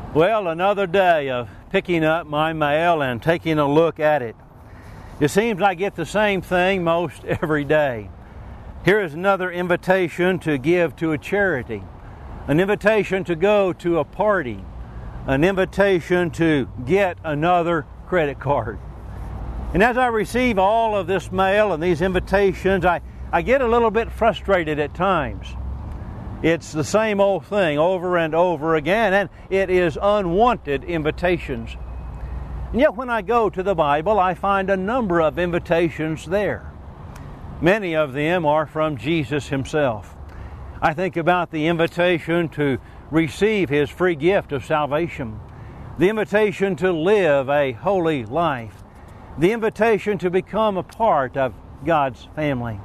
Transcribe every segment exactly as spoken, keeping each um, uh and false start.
Well, another day of picking up my mail and taking a look at it. It seems I get the same thing most every day. Here is another invitation to give to a charity, an invitation to go to a party, an invitation to get another credit card. And as I receive all of this mail and these invitations, I, I get a little bit frustrated at times. It's the same old thing over and over again, and it is unwanted invitations. And yet when I go to the Bible, I find a number of invitations there. Many of them are from Jesus Himself. I think about the invitation to receive His free gift of salvation, the invitation to live a holy life, the invitation to become a part of God's family.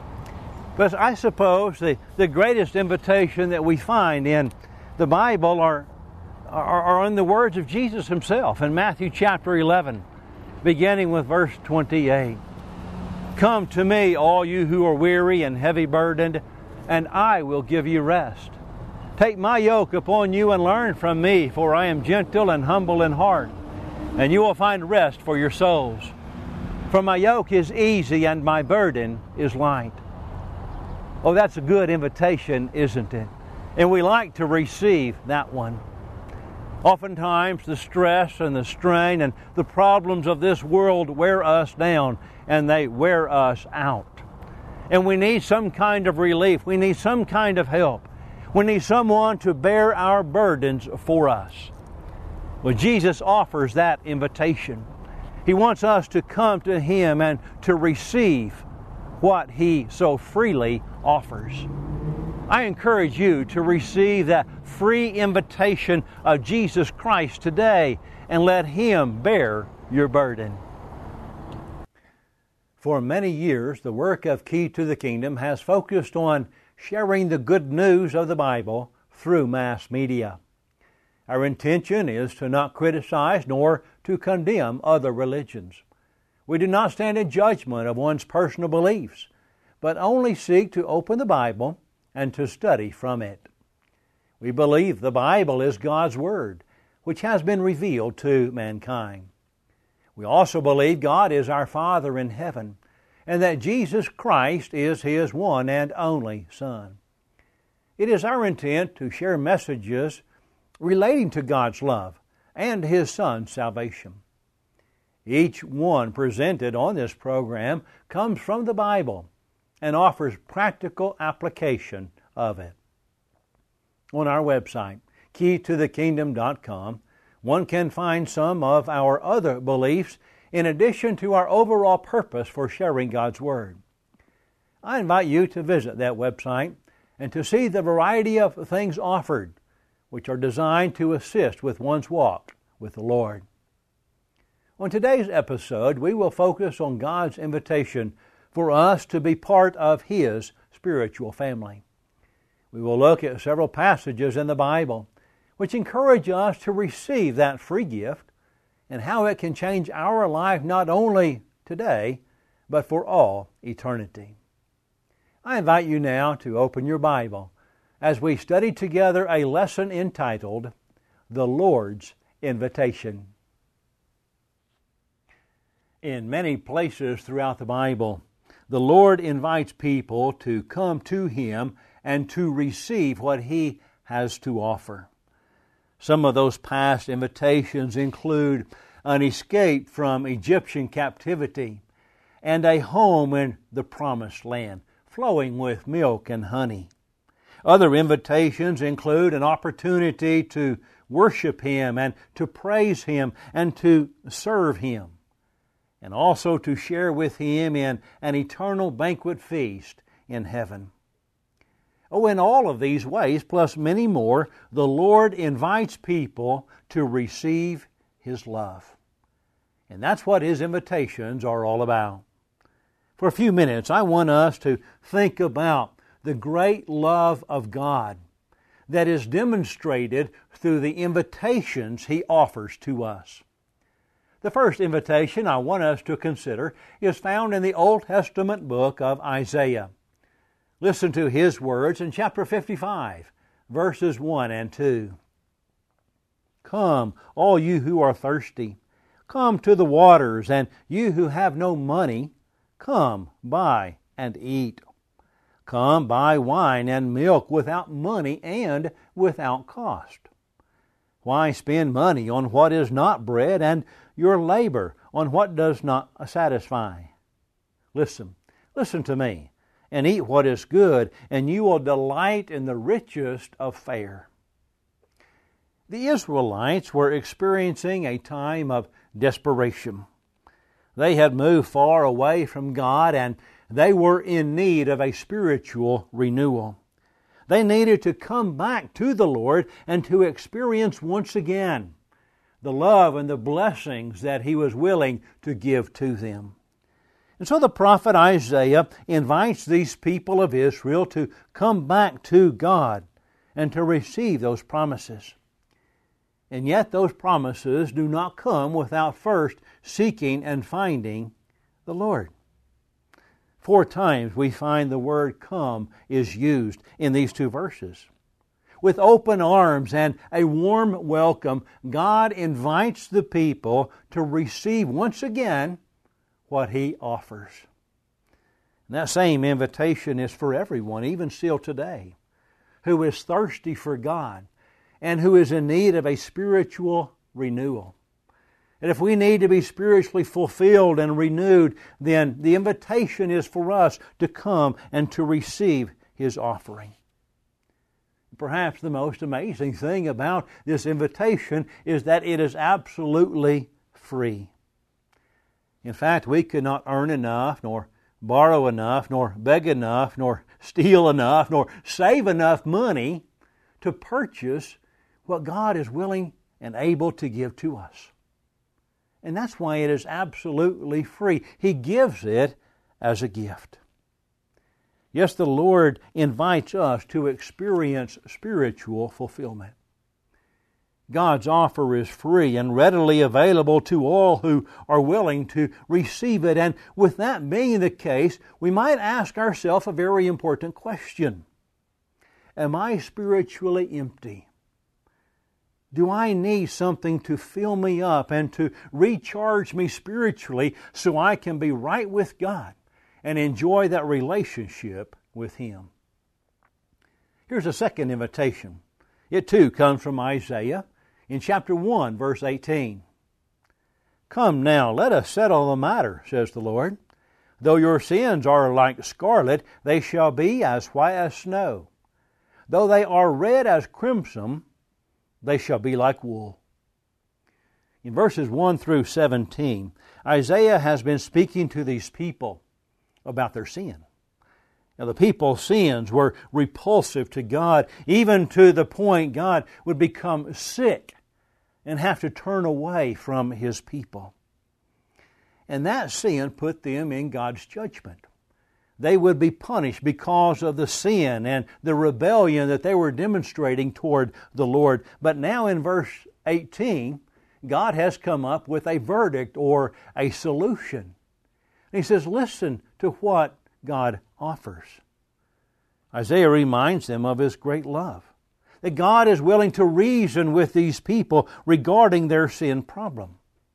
But I suppose the, the greatest invitation that we find in the Bible are, are, are in the words of Jesus Himself in Matthew chapter eleven, beginning with verse twenty-eight. Come to me, all you who are weary and heavy burdened, and I will give you rest. Take my yoke upon you and learn from me, for I am gentle and humble in heart, and you will find rest for your souls. For my yoke is easy and my burden is light. Oh, that's a good invitation, isn't it? And we like to receive that one. Oftentimes, the stress and the strain and the problems of this world wear us down, and they wear us out. And we need some kind of relief. We need some kind of help. We need someone to bear our burdens for us. Well, Jesus offers that invitation. He wants us to come to Him and to receive what He so freely offers. I encourage you to receive that free invitation of Jesus Christ today and let Him bear your burden. For many years, the work of Key to the Kingdom has focused on sharing the good news of the Bible through mass media. Our intention is to not criticize nor to condemn other religions. We do not stand in judgment of one's personal beliefs, but only seek to open the Bible and to study from it. We believe the Bible is God's Word, which has been revealed to mankind. We also believe God is our Father in heaven, and that Jesus Christ is His one and only Son. It is our intent to share messages relating to God's love and His Son's salvation. Each one presented on this program comes from the Bible and offers practical application of it. On our website, key to the kingdom dot com, one can find some of our other beliefs in addition to our overall purpose for sharing God's Word. I invite you to visit that website and to see the variety of things offered, which are designed to assist with one's walk with the Lord. On today's episode, we will focus on God's invitation for us to be part of His spiritual family. We will look at several passages in the Bible which encourage us to receive that free gift and how it can change our life not only today, but for all eternity. I invite you now to open your Bible as we study together a lesson entitled, The Lord's Invitation. In many places throughout the Bible, the Lord invites people to come to Him and to receive what He has to offer. Some of those past invitations include an escape from Egyptian captivity and a home in the Promised Land, flowing with milk and honey. Other invitations include an opportunity to worship Him and to praise Him and to serve Him, and also to share with Him in an eternal banquet feast in heaven. Oh, in all of these ways, plus many more, the Lord invites people to receive His love. And that's what His invitations are all about. For a few minutes, I want us to think about the great love of God that is demonstrated through the invitations He offers to us. The first invitation I want us to consider is found in the Old Testament book of Isaiah. Listen to his words in chapter fifty-five, verses one and two. Come, all you who are thirsty. Come to the waters, and you who have no money, come, buy and eat. Come, buy wine and milk without money and without cost. Why spend money on what is not bread, and your labor on what does not satisfy? Listen, listen to me, and eat what is good, and you will delight in the richest of fare. The Israelites were experiencing a time of desperation. They had moved far away from God, and they were in need of a spiritual renewal. They needed to come back to the Lord and to experience once again the love and the blessings that He was willing to give to them. And so the prophet Isaiah invites these people of Israel to come back to God and to receive those promises. And yet those promises do not come without first seeking and finding the Lord. Four times we find the word come is used in these two verses. With open arms and a warm welcome, God invites the people to receive once again what He offers. And that same invitation is for everyone, even still today, who is thirsty for God and who is in need of a spiritual renewal. And if we need to be spiritually fulfilled and renewed, then the invitation is for us to come and to receive His offering. Perhaps the most amazing thing about this invitation is that it is absolutely free. In fact, we could not earn enough, nor borrow enough, nor beg enough, nor steal enough, nor save enough money to purchase what God is willing and able to give to us. And that's why it is absolutely free. He gives it as a gift. Yes, the Lord invites us to experience spiritual fulfillment. God's offer is free and readily available to all who are willing to receive it. And with that being the case, we might ask ourselves a very important question. Am I spiritually empty? Do I need something to fill me up and to recharge me spiritually so I can be right with God and enjoy that relationship with Him? Here's a second invitation. It too comes from Isaiah in chapter one, verse eighteen. Come now, let us settle the matter, says the Lord. Though your sins are like scarlet, they shall be as white as snow. Though they are red as crimson, they shall be like wool. In verses one through seventeen, Isaiah has been speaking to these people about their sin. Now, the people's sins were repulsive to God, even to the point God would become sick and have to turn away from His people. And that sin put them in God's judgment. They would be punished because of the sin and the rebellion that they were demonstrating toward the Lord. But now in verse eighteen, God has come up with a verdict or a solution. And He says, listen to what God offers. Isaiah reminds them of His great love, that God is willing to reason with these people regarding their sin problem.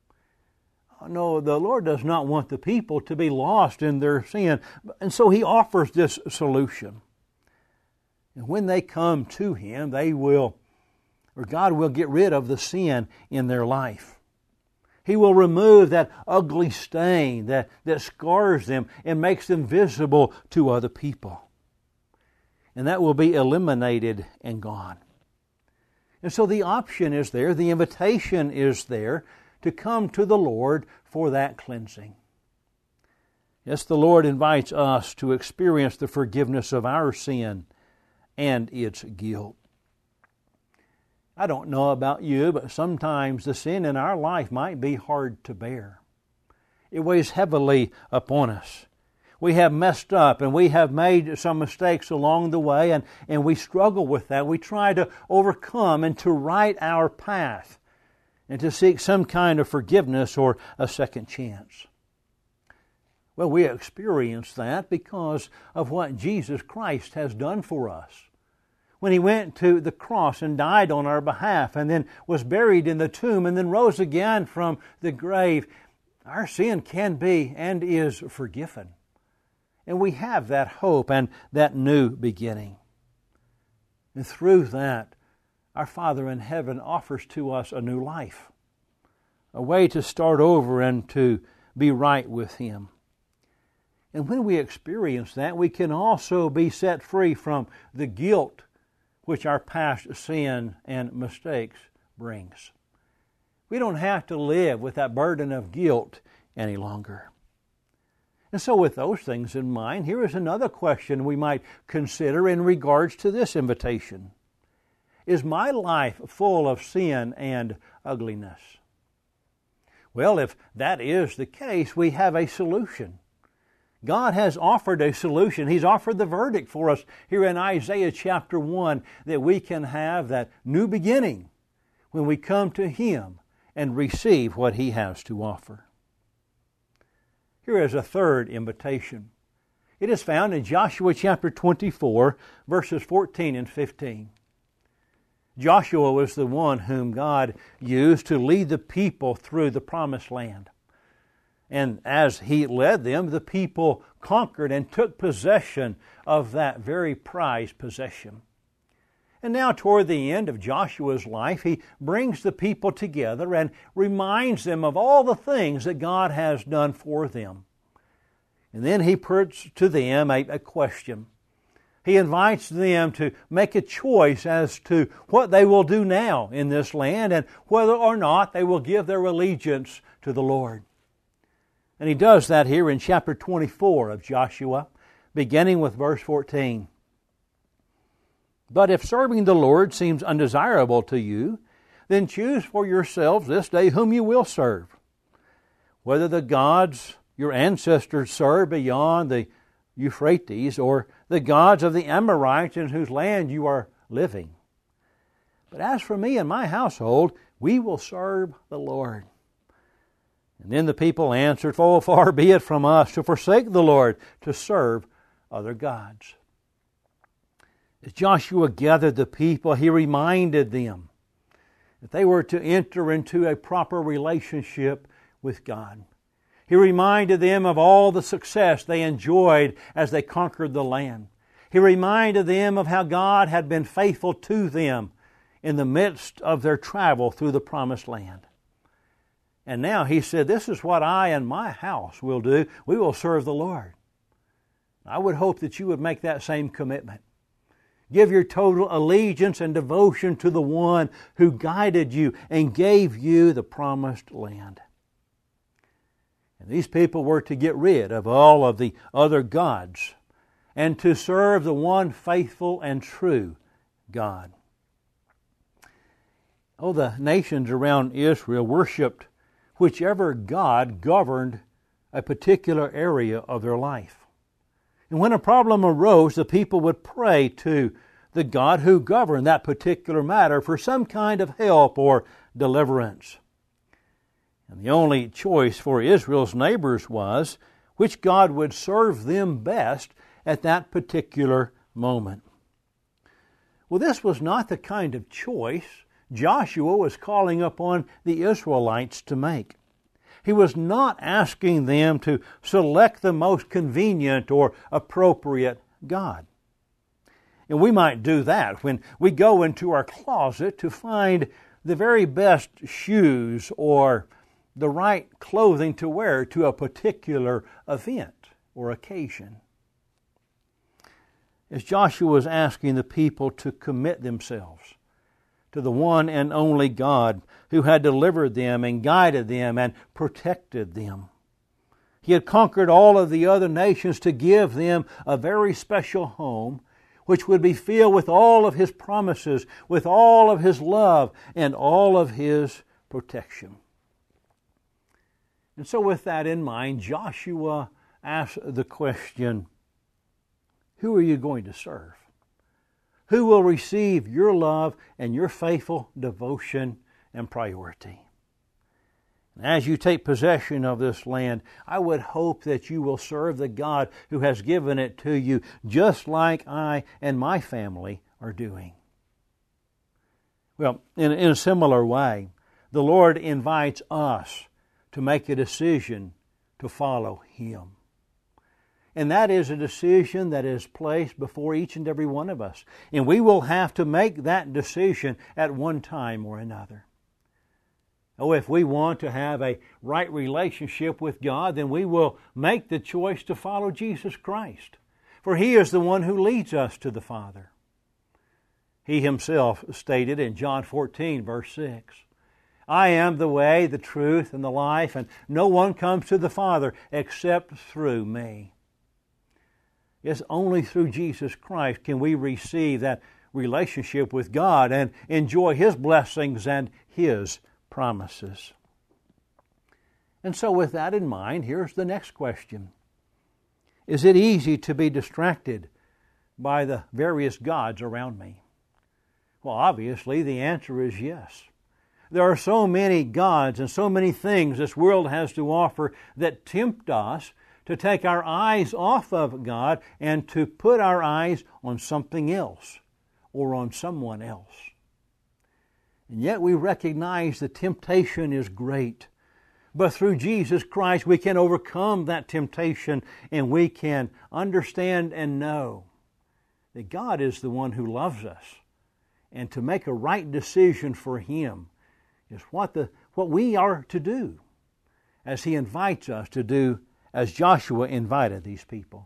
No, the Lord does not want the people to be lost in their sin. And so He offers this solution. And when they come to Him, they will, or God will get rid of the sin in their life. He will remove that ugly stain that, that scars them and makes them visible to other people. And that will be eliminated and gone. And so the option is there, the invitation is there, to come to the Lord for that cleansing. Yes, the Lord invites us to experience the forgiveness of our sin and its guilt. I don't know about you, but sometimes the sin in our life might be hard to bear. It weighs heavily upon us. We have messed up and we have made some mistakes along the way, and, and we struggle with that. We try to overcome and to right our path and to seek some kind of forgiveness or a second chance. Well, we experience that because of what Jesus Christ has done for us. when He went to the cross and died on our behalf and then was buried in the tomb and then rose again from the grave, our sin can be and is forgiven. And we have that hope and that new beginning. And through that, our Father in heaven offers to us a new life, a way to start over and to be right with Him. And when we experience that, we can also be set free from the guilt which our past sin and mistakes brings. We don't have to live with that burden of guilt any longer. And so with those things in mind, here is another question we might consider in regards to this invitation. Is my life full of sin and ugliness? Well, if that is the case, we have a solution. God has offered a solution. He's offered the verdict for us here in Isaiah chapter one, that we can have that new beginning when we come to Him and receive what He has to offer. Here is a third invitation. It is found in Joshua chapter twenty-four, verses fourteen and fifteen. Joshua was the one whom God used to lead the people through the promised land. And as he led them, the people conquered and took possession of that very prized possession. And now toward the end of Joshua's life, he brings the people together and reminds them of all the things that God has done for them. And then he puts to them a, a question. He invites them to make a choice as to what they will do now in this land and whether or not they will give their allegiance to the Lord. And he does that here in chapter twenty-four of Joshua, beginning with verse fourteen. But if serving the Lord seems undesirable to you, then choose for yourselves this day whom you will serve, whether the gods your ancestors served beyond the Euphrates or the gods of the Amorites in whose land you are living. But as for me and my household, we will serve the Lord. And then the people answered, "Oh, far be it from us to forsake the Lord to serve other gods." As Joshua gathered the people, he reminded them that they were to enter into a proper relationship with God. He reminded them of all the success they enjoyed as they conquered the land. He reminded them of how God had been faithful to them in the midst of their travel through the promised land. And now he said, "This is what I and my house will do. We will serve the Lord." I would hope that you would make that same commitment. Give your total allegiance and devotion to the one who guided you and gave you the promised land. And these people were to get rid of all of the other gods and to serve the one faithful and true God. Oh, the nations around Israel worshipped whichever God governed a particular area of their life. And when a problem arose, the people would pray to the God who governed that particular matter for some kind of help or deliverance. And the only choice for Israel's neighbors was which God would serve them best at that particular moment. Well, this was not the kind of choice Joshua was calling upon the Israelites to make. He was not asking them to select the most convenient or appropriate God. And we might do that when we go into our closet to find the very best shoes or the right clothing to wear to a particular event or occasion. As Joshua was asking the people to commit themselves to the one and only God who had delivered them and guided them and protected them. He had conquered all of the other nations to give them a very special home which would be filled with all of His promises, with all of His love, and all of His protection. And so with that in mind, Joshua asked the question, who are you going to serve? Who will receive your love and your faithful devotion and priority? And as you take possession of this land, I would hope that you will serve the God who has given it to you, just like I and my family are doing. Well, in, in a similar way, the Lord invites us to make a decision to follow Him. And that is a decision that is placed before each and every one of us. And we will have to make that decision at one time or another. Oh, if we want to have a right relationship with God, then we will make the choice to follow Jesus Christ. For He is the one who leads us to the Father. He Himself stated in John fourteen, verse six, I am the way, the truth, and the life, and no one comes to the Father except through me. It's only through Jesus Christ can we receive that relationship with God and enjoy His blessings and His promises. And so with that in mind, here's the next question. Is it easy to be distracted by the various gods around me? Well, obviously the answer is yes. There are so many gods and so many things this world has to offer that tempt us to take our eyes off of God and to put our eyes on something else or on someone else. And yet we recognize the temptation is great. But through Jesus Christ we can overcome that temptation and we can understand and know that God is the one who loves us. And to make a right decision for Him is what the what we are to do as He invites us to do as Joshua invited these people.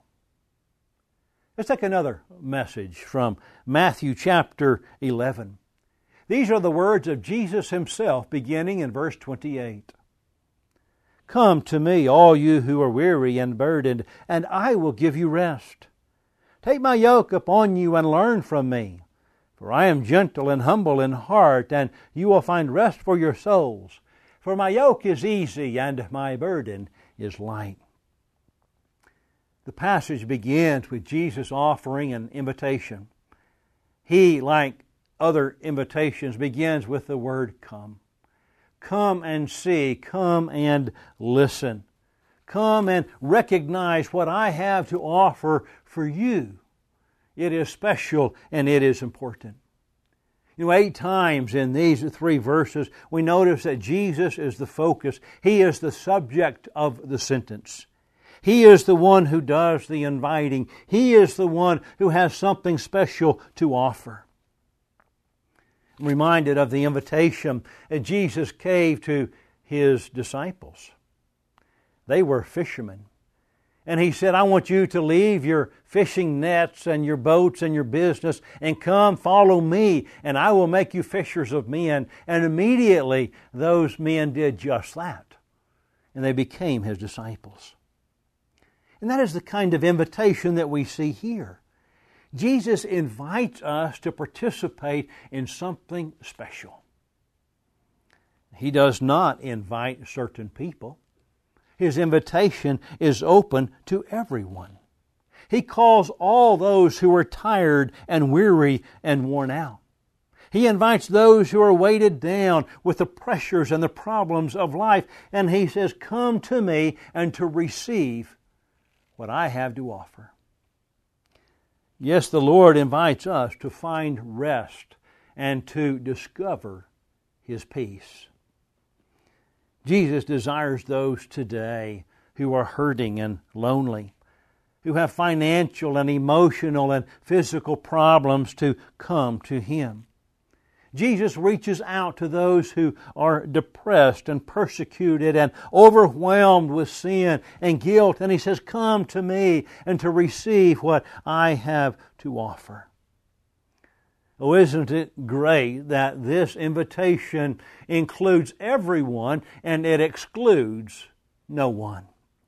Let's take another message from Matthew chapter eleven. These are the words of Jesus Himself beginning in verse twenty-eight. Come to me, all you who are weary and burdened, and I will give you rest. Take my yoke upon you and learn from me. For I am gentle and humble in heart, and you will find rest for your souls. For my yoke is easy and my burden is light. The passage begins with Jesus offering an invitation. He, like other invitations, begins with the word come. Come and see, come and listen. Come and recognize what I have to offer for you. It is special and it is important. You know, eight times in these three verses, we notice that Jesus is the focus. He is the subject of the sentence. He is the one who does the inviting. He is the one who has something special to offer. I'm reminded of the invitation that Jesus gave to His disciples. They were fishermen. And He said, I want you to leave your fishing nets and your boats and your business and come follow me, and I will make you fishers of men. And immediately those men did just that. And they became His disciples. And that is the kind of invitation that we see here. Jesus invites us to participate in something special. He does not invite certain people. His invitation is open to everyone. He calls all those who are tired and weary and worn out. He invites those who are weighted down with the pressures and the problems of life, and He says, come to me and to receive what I have to offer. Yes, the Lord invites us to find rest and to discover His peace. Jesus desires those today who are hurting and lonely, who have financial and emotional and physical problems to come to Him. Jesus reaches out to those who are depressed and persecuted and overwhelmed with sin and guilt, and He says, come to me and to receive what I have to offer. Oh, isn't it great that this invitation includes everyone and it excludes no one?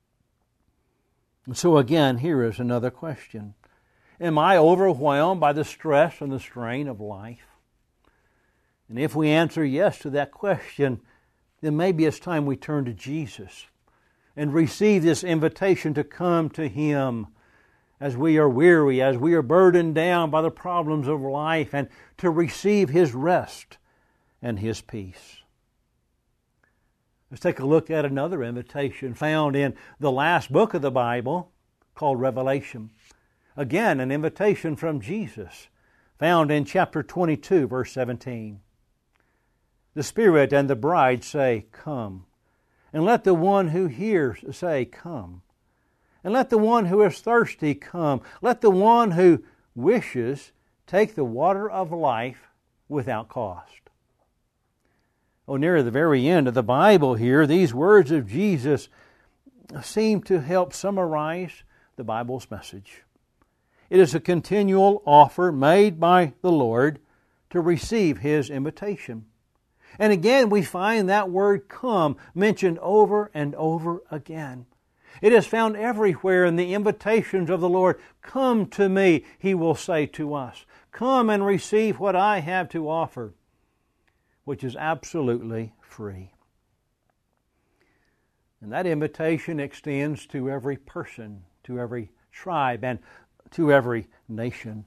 And so again, here is another question. Am I overwhelmed by the stress and the strain of life? And if we answer yes to that question, then maybe it's time we turn to Jesus and receive this invitation to come to Him as we are weary, as we are burdened down by the problems of life, and to receive His rest and His peace. Let's take a look at another invitation found in the last book of the Bible called Revelation. Again, an invitation from Jesus found in chapter twenty-two, verse seventeen. The Spirit and the bride say, "Come." And let the one who hears say, "Come." And let the one who is thirsty come. Let the one who wishes take the water of life without cost. Oh, near the very end of the Bible here, these words of Jesus seem to help summarize the Bible's message. It is a continual offer made by the Lord to receive His invitation. And again, we find that word "come" mentioned over and over again. It is found everywhere in the invitations of the Lord. "Come to me," He will say to us. "Come and receive what I have to offer," which is absolutely free. And that invitation extends to every person, to every tribe, and to every nation.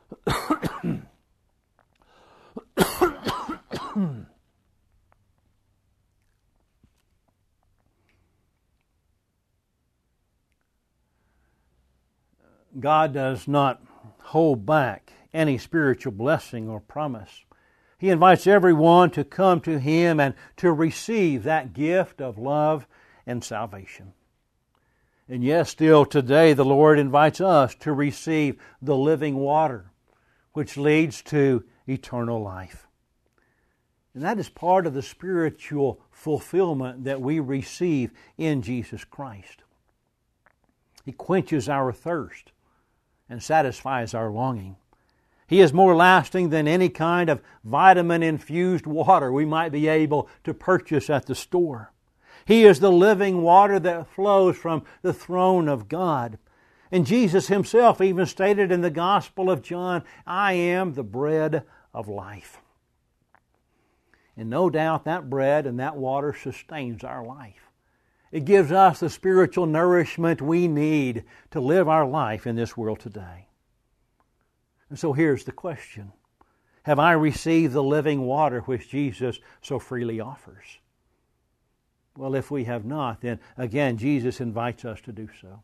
God does not hold back any spiritual blessing or promise. He invites everyone to come to Him and to receive that gift of love and salvation. And yes, still today the Lord invites us to receive the living water, which leads to eternal life. And that is part of the spiritual fulfillment that we receive in Jesus Christ. He quenches our thirst and satisfies our longing. He is more lasting than any kind of vitamin-infused water we might be able to purchase at the store. He is the living water that flows from the throne of God. And Jesus Himself even stated in the Gospel of John, "I am the bread of life." And no doubt that bread and that water sustains our life. It gives us the spiritual nourishment we need to live our life in this world today. And so here's the question. Have I received the living water which Jesus so freely offers? Well, if we have not, then again, Jesus invites us to do so.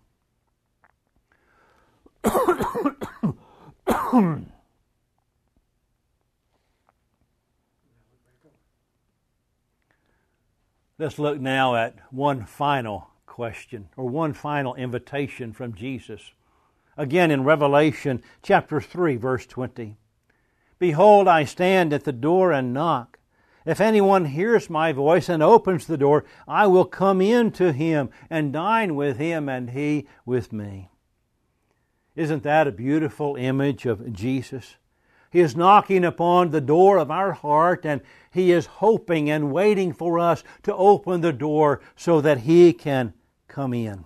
Let's look now at one final question, or one final invitation from Jesus. Again in Revelation chapter three, verse twenty. "Behold, I stand at the door and knock. If anyone hears my voice and opens the door, I will come in to him and dine with him and he with me." Isn't that a beautiful image of Jesus? He is knocking upon the door of our heart, and He is hoping and waiting for us to open the door so that He can come in.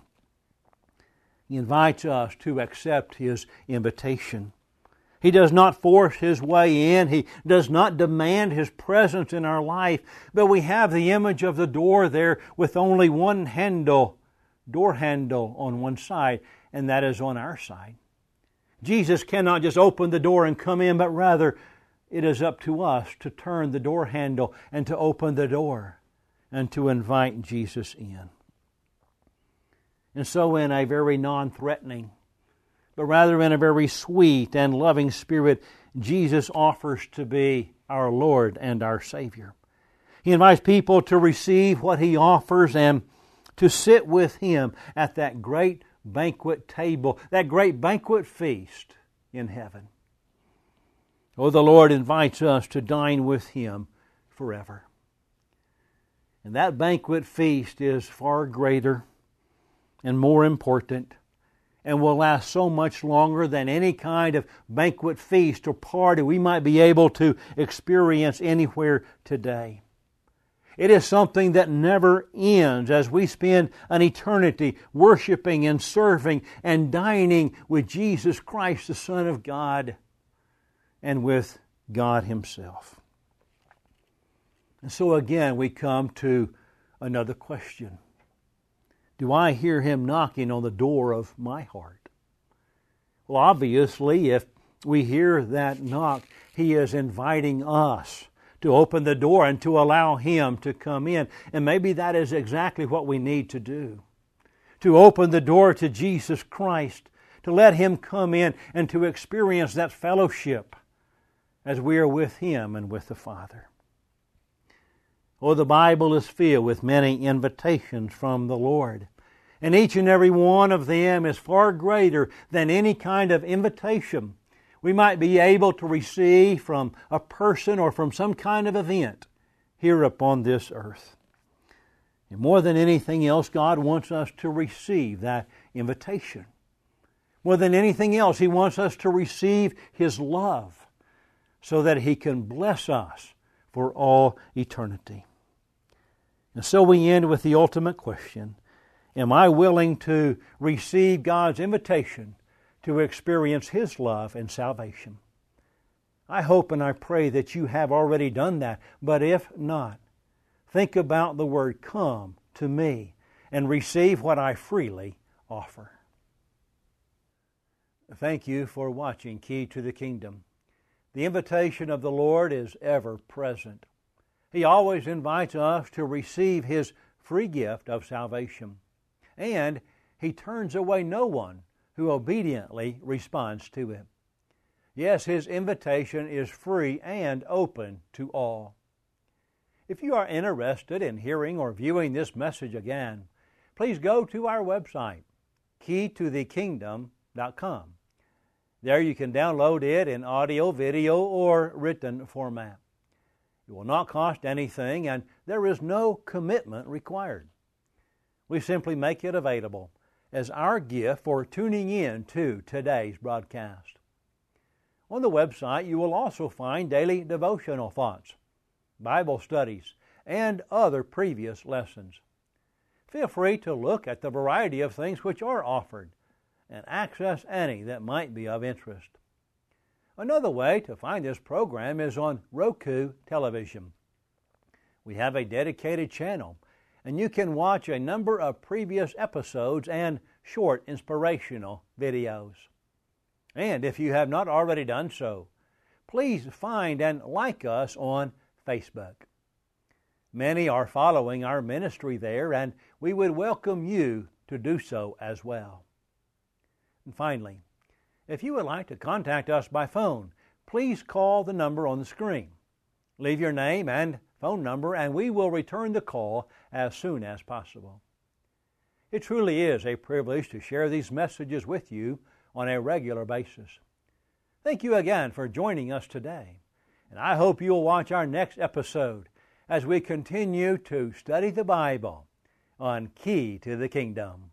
He invites us to accept His invitation. He does not force His way in. He does not demand His presence in our life, but we have the image of the door there with only one handle, door handle on one side, and that is on our side. Jesus cannot just open the door and come in, but rather it is up to us to turn the door handle and to open the door and to invite Jesus in. And so in a very non-threatening, but rather in a very sweet and loving spirit, Jesus offers to be our Lord and our Savior. He invites people to receive what He offers and to sit with Him at that great banquet table, that great banquet feast in heaven. Oh, the Lord invites us to dine with Him forever. And that banquet feast is far greater and more important and will last so much longer than any kind of banquet feast or party we might be able to experience anywhere today. It is something that never ends as we spend an eternity worshiping and serving and dining with Jesus Christ, the Son of God, and with God Himself. And so again, we come to another question. Do I hear Him knocking on the door of my heart? Well, obviously, if we hear that knock, He is inviting us to open the door and to allow Him to come in. And maybe that is exactly what we need to do. To open the door to Jesus Christ, to let Him come in and to experience that fellowship as we are with Him and with the Father. Oh, the Bible is filled with many invitations from the Lord. And each and every one of them is far greater than any kind of invitation we might be able to receive from a person or from some kind of event here upon this earth. And more than anything else, God wants us to receive that invitation. More than anything else, He wants us to receive His love so that He can bless us for all eternity. And so we end with the ultimate question: am I willing to receive God's invitation to experience His love and salvation? I hope and I pray that you have already done that, but if not, think about the word "come to me" and receive what I freely offer. Thank you for watching Key to the Kingdom. The invitation of the Lord is ever present. He always invites us to receive His free gift of salvation. And He turns away no one who obediently responds to Him. Yes, His invitation is free and open to all. If you are interested in hearing or viewing this message again, please go to our website, key to the kingdom dot com. There you can download it in audio, video, or written format. It will not cost anything, and there is no commitment required. We simply make it available as our gift for tuning in to today's broadcast. On the website, you will also find daily devotional thoughts, Bible studies, and other previous lessons. Feel free to look at the variety of things which are offered and access any that might be of interest. Another way to find this program is on Roku television. We have a dedicated channel, and you can watch a number of previous episodes and short inspirational videos. And if you have not already done so, please find and like us on Facebook. Many are following our ministry there, and we would welcome you to do so as well. And finally, if you would like to contact us by phone, please call the number on the screen. Leave your name and phone number, and we will return the call as soon as possible. It truly is a privilege to share these messages with you on a regular basis. Thank you again for joining us today, and I hope you'll watch our next episode as we continue to study the Bible on Key to the Kingdom.